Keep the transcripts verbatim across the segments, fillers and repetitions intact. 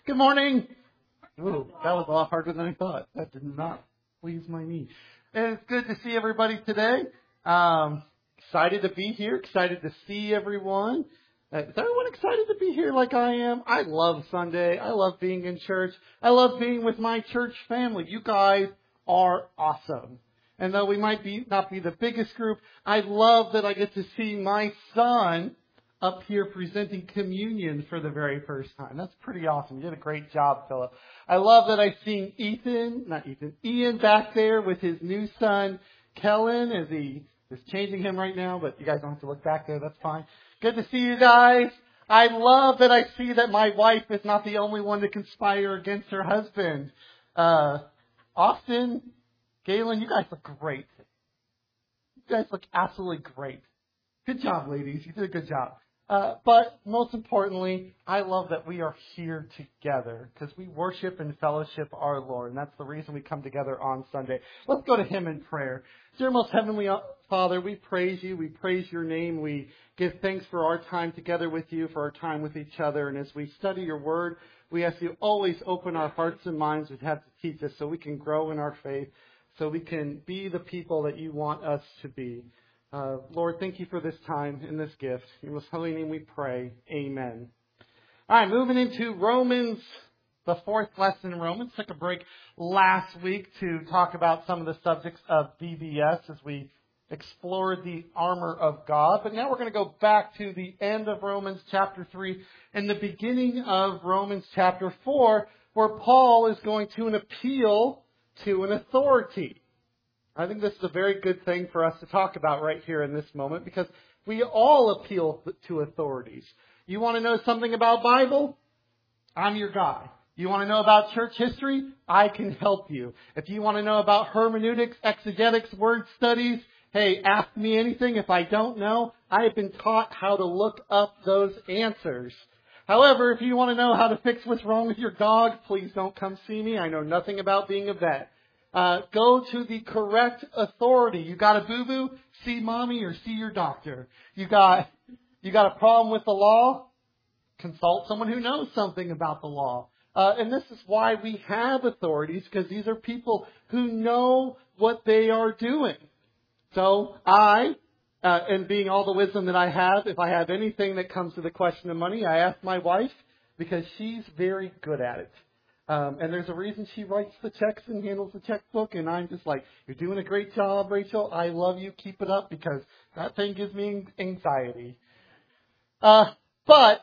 Good morning. Ooh, that was a lot harder than I thought. That did not please my knee. And it's good to see everybody today. Um, excited to be here. Excited to see everyone. Uh, is everyone excited to be here like I am? I love Sunday. I love being in church. I love being with my church family. You guys are awesome. And though we might be not be the biggest group, I love that I get to see my son up here presenting communion for the very first time. That's pretty awesome. You did a great job, Philip. I love that I've seen Ethan, not Ethan, Ian back there with his new son, Kellen, as he is changing him right now, but you guys don't have to look back there. That's fine. Good to see you guys. I love that I see that my wife is not the only one to conspire against her husband. Uh, Austin, Galen, you guys look great. You guys look absolutely great. Good job, ladies. You did a good job. Uh, but most importantly, I love that we are here together because we worship and fellowship our Lord. And that's the reason we come together on Sunday. Let's go to Him in prayer. Dear most heavenly Father, we praise you. We praise your name. We give thanks for our time together with you, for our time with each other. And as we study your word, we ask you always open our hearts and minds. We'd have to teach us so we can grow in our faith, so we can be the people that you want us to be. Uh, Lord, thank you for this time and this gift. In your most holy name we pray. Amen. All right, moving into Romans, the fourth lesson in Romans. Took a break last week to talk about some of the subjects of V B S as we explored the armor of God. But now we're going to go back to the end of Romans chapter three and the beginning of Romans chapter four, where Paul is going to an appeal to an authority. I think this is a very good thing for us to talk about right here in this moment because we all appeal to authorities. You want to know something about Bible? I'm your guy. You want to know about church history? I can help you. If you want to know about hermeneutics, exegetics, word studies, hey, ask me anything. If I don't know, I have been taught how to look up those answers. However, if you want to know how to fix what's wrong with your dog, please don't come see me. I know nothing about being a vet. Uh, go to the correct authority. You got a boo-boo? See mommy or see your doctor. You got, you got a problem with the law? Consult someone who knows something about the law. Uh, and this is why we have authorities, because these are people who know what they are doing. So I, uh, and being all the wisdom that I have, if I have anything that comes to the question of money, I ask my wife because she's very good at it. Um, and there's a reason she writes the checks and handles the checkbook. And I'm just like, you're doing a great job, Rachel. I love you. Keep it up because that thing gives me anxiety. Uh, but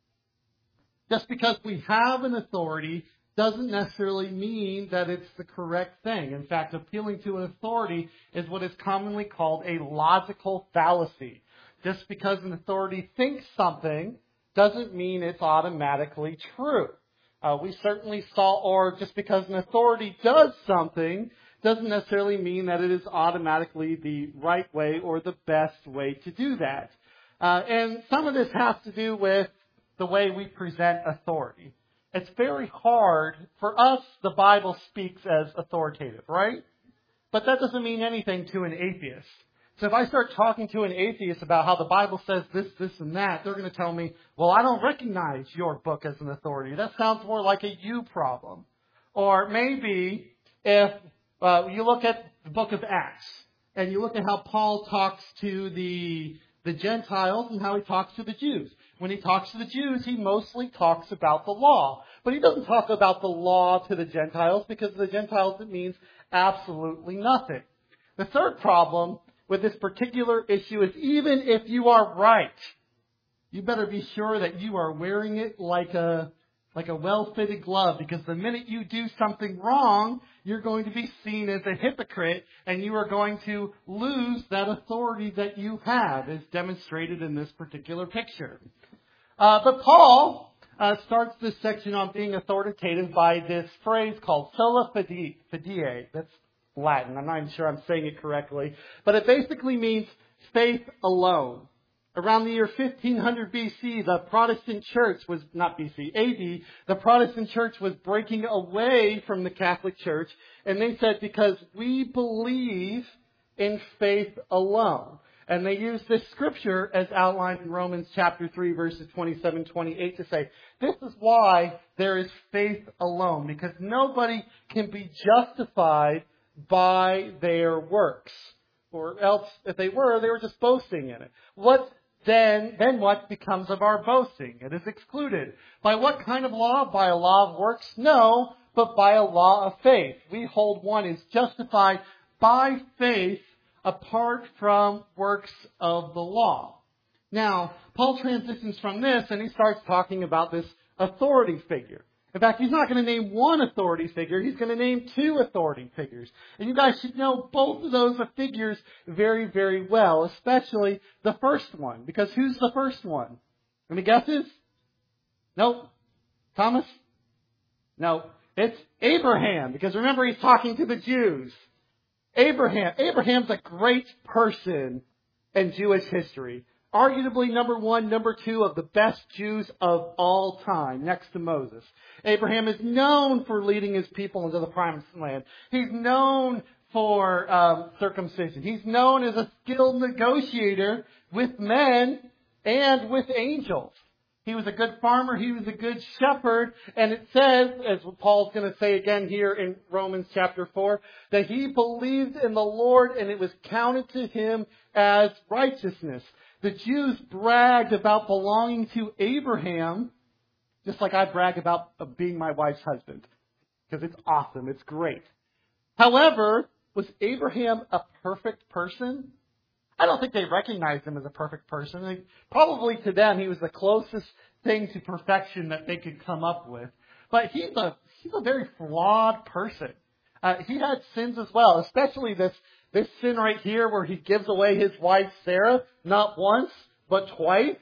just because we have an authority doesn't necessarily mean that it's the correct thing. In fact, appealing to an authority is what is commonly called a logical fallacy. Just because an authority thinks something doesn't mean it's automatically true. Uh, we certainly saw, or just because an authority does something doesn't necessarily mean that it is automatically the right way or the best way to do that. Uh, and some of this has to do with the way we present authority. It's very hard for us, the Bible speaks as authoritative, right? But that doesn't mean anything to an atheist. So if I start talking to an atheist about how the Bible says this, this, and that, they're going to tell me, well, I don't recognize your book as an authority. That sounds more like a you problem. Or maybe if uh, you look at the book of Acts and you look at how Paul talks to the, the Gentiles and how he talks to the Jews. When he talks to the Jews, he mostly talks about the law. But he doesn't talk about the law to the Gentiles because to the Gentiles it means absolutely nothing. The third problem with this particular issue is even if you are right, you better be sure that you are wearing it like a like a well-fitted glove, because the minute you do something wrong, you're going to be seen as a hypocrite and you are going to lose that authority that you have, as demonstrated in this particular picture. Uh, but Paul uh, starts this section on being authoritative by this phrase called sola fide. That's Latin. I'm not even sure I'm saying it correctly. But it basically means faith alone. Around the year fifteen hundred B C, the Protestant church was, not B C, A D, the Protestant church was breaking away from the Catholic Church. And they said, because we believe in faith alone. And they use this scripture as outlined in Romans chapter three, verses twenty-seven, twenty-eight to say, this is why there is faith alone, because nobody can be justified by their works. Or else, if they were, they were just boasting in it. What then, then what becomes of our boasting? It is excluded. By what kind of law? By a law of works? No, but by a law of faith. We hold one is justified by faith apart from works of the law. Now, Paul transitions from this and he starts talking about this authority figure. In fact, he's not going to name one authority figure. He's going to name two authority figures. And you guys should know both of those figures very, very well, especially the first one. Because who's the first one? Any guesses? Nope. Thomas? No. It's Abraham. Because remember, he's talking to the Jews. Abraham. Abraham's a great person in Jewish history. Arguably number one, number two of the best Jews of all time, next to Moses. Abraham is known for leading his people into the promised land. He's known for um, circumcision. He's known as a skilled negotiator with men and with angels. He was a good farmer. He was a good shepherd. And it says, as Paul's going to say again here in Romans chapter four, that he believed in the Lord and it was counted to him as righteousness. The Jews bragged about belonging to Abraham, just like I brag about being my wife's husband, because it's awesome. It's great. However, was Abraham a perfect person? I don't think they recognized him as a perfect person. Like, probably to them, he was the closest thing to perfection that they could come up with. But he's a he's a very flawed person. Uh, he had sins as well, especially this this sin right here where he gives away his wife Sarah, not once, but twice.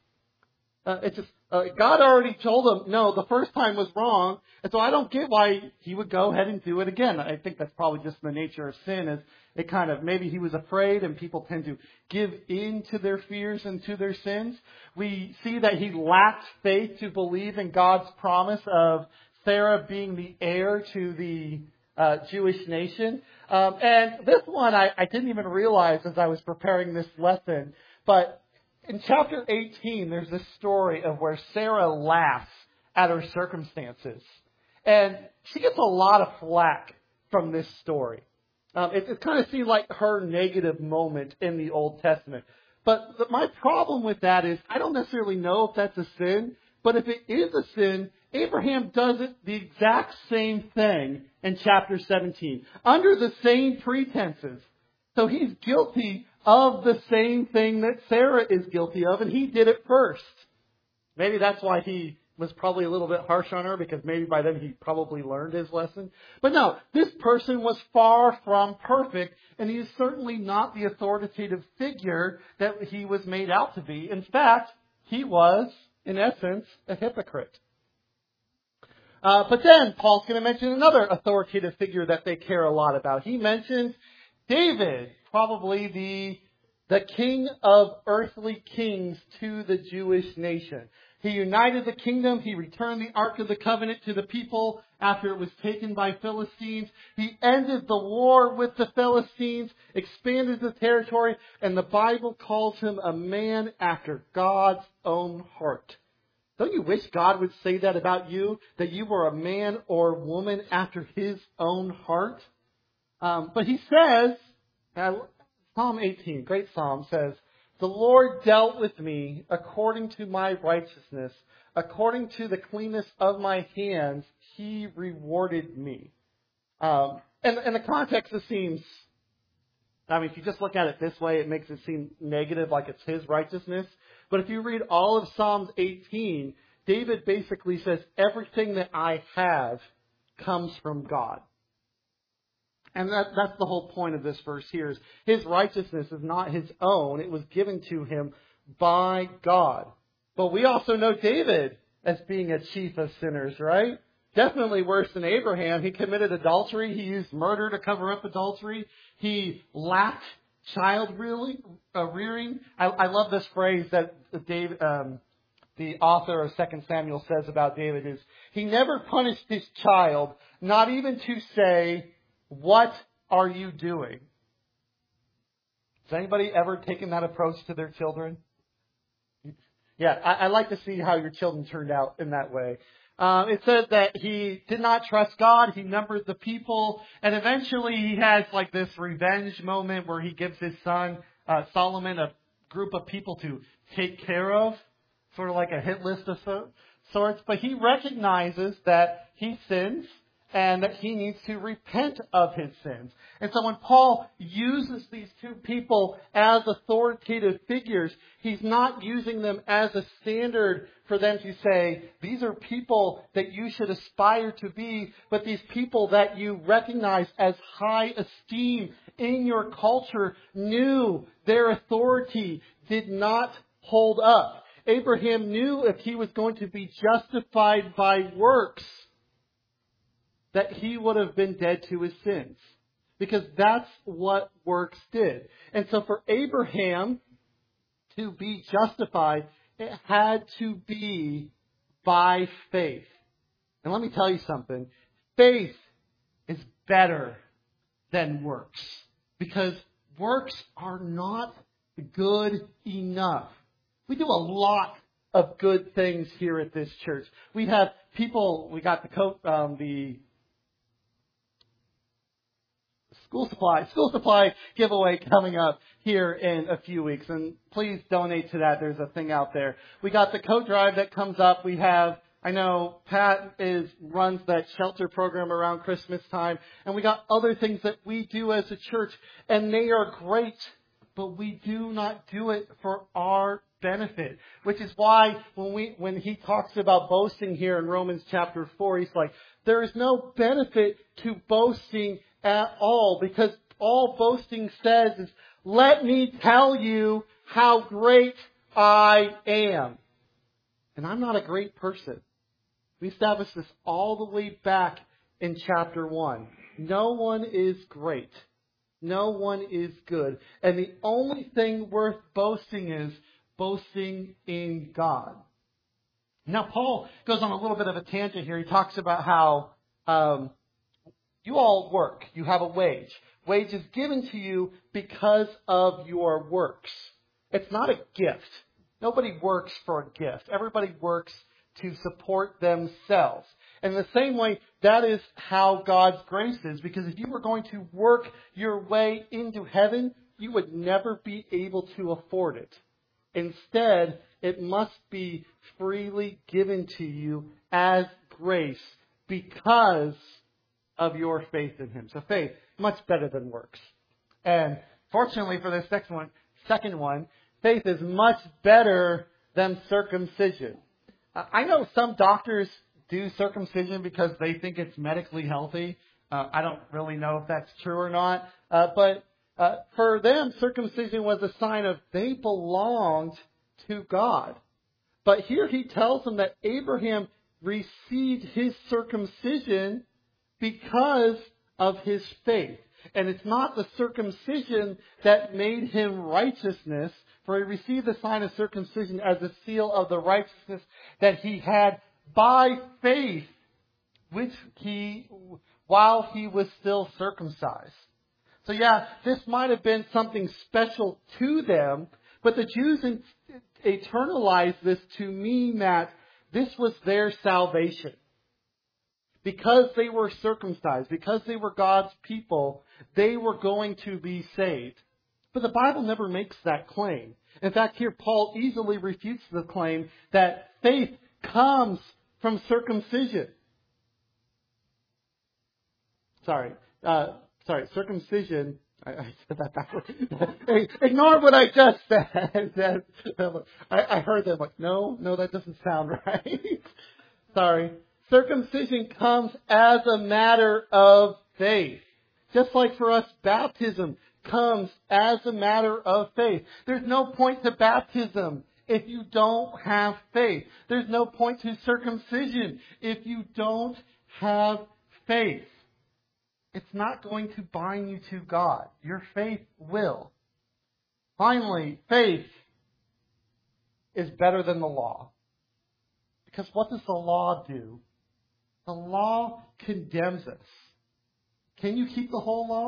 Uh, it's just, uh, God already told him, no, the first time was wrong. And so I don't get why he would go ahead and do it again. I think that's probably just the nature of sin, is it kind of, maybe he was afraid, and people tend to give in to their fears and to their sins. We see that he lacked faith to believe in God's promise of Sarah being the heir to the uh, Jewish nation. Um, and this one I, I didn't even realize as I was preparing this lesson, but in chapter eighteen, there's this story of where Sarah laughs at her circumstances. And she gets a lot of flack from this story. Um, it, it kind of seems like her negative moment in the Old Testament. But the, my problem with that is I don't necessarily know if that's a sin, but if it is a sin, Abraham does it the exact same thing in chapter seventeen, under the same pretenses. So he's guilty of the same thing that Sarah is guilty of, and he did it first. Maybe that's why he was probably a little bit harsh on her, because maybe by then he probably learned his lesson. But no, this person was far from perfect, and he is certainly not the authoritative figure that he was made out to be. In fact, he was, in essence, a hypocrite. Uh, but then Paul's going to mention another authoritative figure that they care a lot about. He mentions David, probably the the king of earthly kings to the Jewish nation. He united the kingdom. He returned the Ark of the Covenant to the people after it was taken by Philistines. He ended the war with the Philistines, expanded the territory, and the Bible calls him a man after God's own heart. Don't you wish God would say that about you, that you were a man or woman after his own heart? Um, but he says, uh, Psalm eighteen, great psalm, says, "The Lord dealt with me according to my righteousness, according to the cleanness of my hands, he rewarded me." Um, and, and the context, it seems, I mean, if you just look at it this way, it makes it seem negative, like it's his righteousness. But if you read all of Psalms eighteen, David basically says, everything that I have comes from God. And that, that's the whole point of this verse here, is his righteousness is not his own. It was given to him by God. But we also know David as being a chief of sinners, right? Definitely worse than Abraham. He committed adultery. He used murder to cover up adultery. He lacked child rearing. Uh, rearing. I, I love this phrase that David, um, the author of Second Samuel says about David is, he never punished his child, not even to say, "What are you doing?" Has anybody ever taken that approach to their children? Yeah, I, I like to see how your children turned out in that way. Uh, it says that he did not trust God. He numbered the people. And eventually he has like this revenge moment where he gives his son, uh, Solomon, a group of people to take care of. Sort of like a hit list of so- sorts. But he recognizes that he sins and that he needs to repent of his sins. And so when Paul uses these two people as authoritative figures, he's not using them as a standard for them to say, these are people that you should aspire to be, but these people that you recognize as high esteem in your culture knew their authority did not hold up. Abraham knew if he was going to be justified by works, that he would have been dead to his sins. Because that's what works did. And so for Abraham to be justified, it had to be by faith. And let me tell you something. Faith is better than works. Because works are not good enough. We do a lot of good things here at this church. We have people, we got the coat, um, the School supply, school supply giveaway coming up here in a few weeks. And please donate to that. There's a thing out there. We got the coat drive that comes up. We have, I know Pat is, runs that shelter program around Christmas time. And we got other things that we do as a church. And they are great. But we do not do it for our benefit. Which is why when we, when he talks about boasting here in Romans chapter four, he's like, there is no benefit to boasting at all, because all boasting says is, let me tell you how great I am. And I'm not a great person. We established this all the way back in chapter one. No one is great. No one is good. And the only thing worth boasting is boasting in God. Now, Paul goes on a little bit of a tangent here. He talks about how um, you all work. You have a wage. Wage is given to you because of your works. It's not a gift. Nobody works for a gift. Everybody works to support themselves. And in the same way, that is how God's grace is. Because if you were going to work your way into heaven, you would never be able to afford it. Instead, it must be freely given to you as grace because of your faith in Him. So faith, much better than works. And fortunately for this next one, second one, faith is much better than circumcision. Uh, I know some doctors do circumcision because they think it's medically healthy. Uh, I don't really know if that's true or not. Uh, but uh, for them, circumcision was a sign of they belonged to God. But here he tells them that Abraham received his circumcision because of his faith. And it's not the circumcision that made him righteousness, for he received the sign of circumcision as a seal of the righteousness that he had by faith, which he, while he was still circumcised. So yeah, this might have been something special to them, but the Jews internalized this to mean that this was their salvation. Because they were circumcised, because they were God's people, they were going to be saved. But the Bible never makes that claim. In fact, here Paul easily refutes the claim that faith comes from circumcision. Sorry, uh, sorry, circumcision. I, I said that backwards. Ignore what I just said. I, I heard them like, no, no, that doesn't sound right. Sorry. Circumcision comes as a matter of faith. Just like for us, baptism comes as a matter of faith. There's no point to baptism if you don't have faith. There's no point to circumcision if you don't have faith. It's not going to bind you to God. Your faith will. Finally, faith is better than the law. Because what does the law do? The law condemns us. Can you keep the whole law?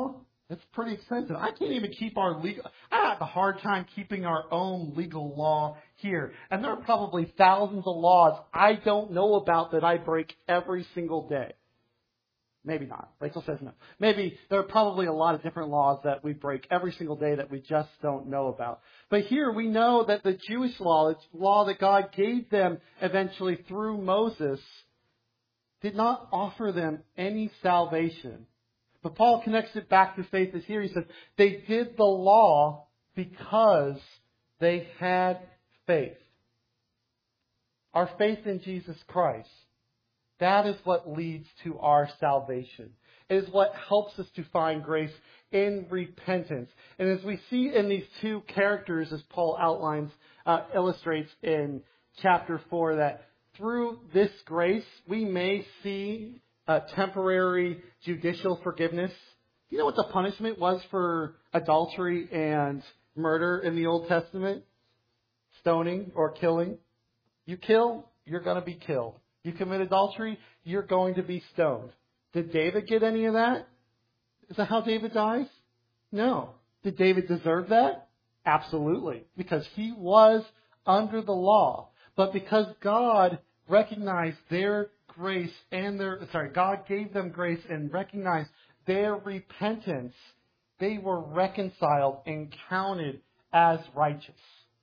It's pretty expensive. I can't even keep our legal, I have a hard time keeping our own legal law here. And there are probably thousands of laws I don't know about that I break every single day. Maybe not. Rachel says no. Maybe there are probably a lot of different laws that we break every single day that we just don't know about. But here we know that the Jewish law, the law that God gave them eventually through Moses, did not offer them any salvation. But Paul connects it back to faith as here. He says, they did the law because they had faith. Our faith in Jesus Christ, that is what leads to our salvation. It is what helps us to find grace in repentance. And as we see in these two characters, as Paul outlines, uh, illustrates in chapter four, that through this grace, we may see Uh, temporary judicial forgiveness. You know what the punishment was for adultery and murder in the Old Testament? Stoning or killing. You kill, you're going to be killed. You commit adultery, you're going to be stoned. Did David get any of that? Is that how David dies? No. Did David deserve that? Absolutely. Because he was under the law. But because God recognized their grace and their, sorry, God gave them grace and recognized their repentance, they were reconciled and counted as righteous.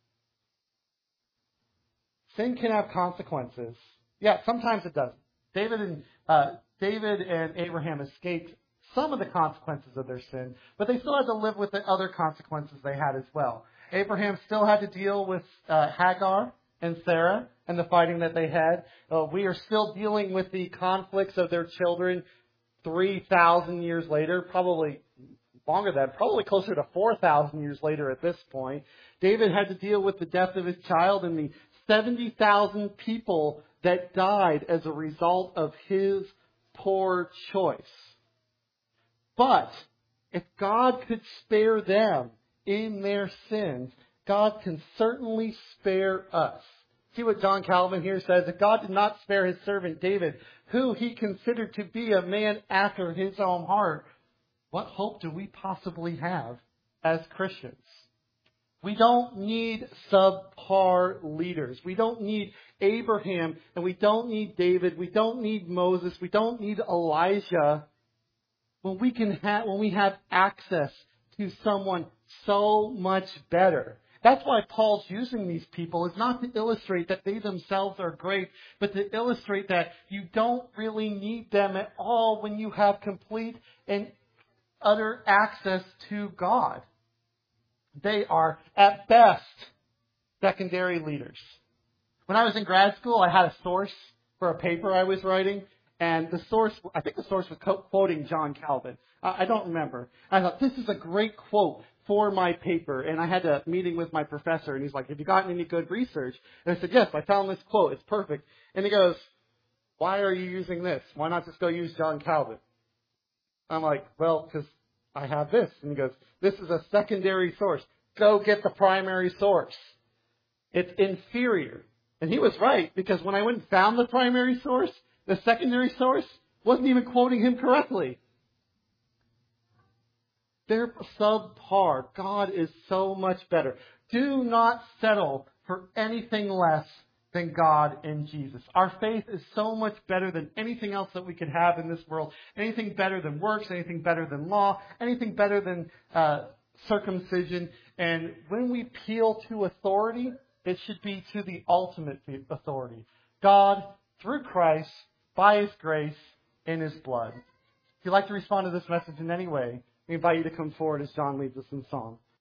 Sin can have consequences. Yeah, sometimes it doesn't. David and uh, David and Abraham escaped some of the consequences of their sin, but they still had to live with the other consequences they had as well. Abraham still had to deal with uh, Hagar and Sarah and the fighting that they had. Uh, we are still dealing with the conflicts of their children three thousand years later, probably longer than that, probably closer to four thousand years later at this point. David had to deal with the death of his child and the seventy thousand people that died as a result of his poor choice. But if God could spare them in their sins, God can certainly spare us. See what John Calvin here says, that God did not spare his servant David, who he considered to be a man after his own heart. What hope do we possibly have as Christians? We don't need subpar leaders. We don't need Abraham, and we don't need David. We don't need Moses. We don't need Elijah. When we can have, when we have access to someone so much better. That's why Paul's using these people, is not to illustrate that they themselves are great, but to illustrate that you don't really need them at all when you have complete and utter access to God. They are, at best, secondary leaders. When I was in grad school, I had a source for a paper I was writing, and the source, I think the source was quoting John Calvin. I don't remember. I thought, this is a great quote for my paper. And I had a meeting with my professor, and he's like, have you gotten any good research? And I said, yes, I found this quote. It's perfect. And he goes, why are you using this? Why not just go use John Calvin? I'm like, well, because I have this. And he goes, this is a secondary source. Go get the primary source. It's inferior. And he was right, because when I went and found the primary source, the secondary source wasn't even quoting him correctly. They're subpar. God is so much better. Do not settle for anything less than God and Jesus. Our faith is so much better than anything else that we could have in this world. Anything better than works, anything better than law, anything better than uh, circumcision. And when we appeal to authority, it should be to the ultimate authority. God, through Christ, by His grace, in His blood. If you'd like to respond to this message in any way, we invite you to come forward as John leads us in song.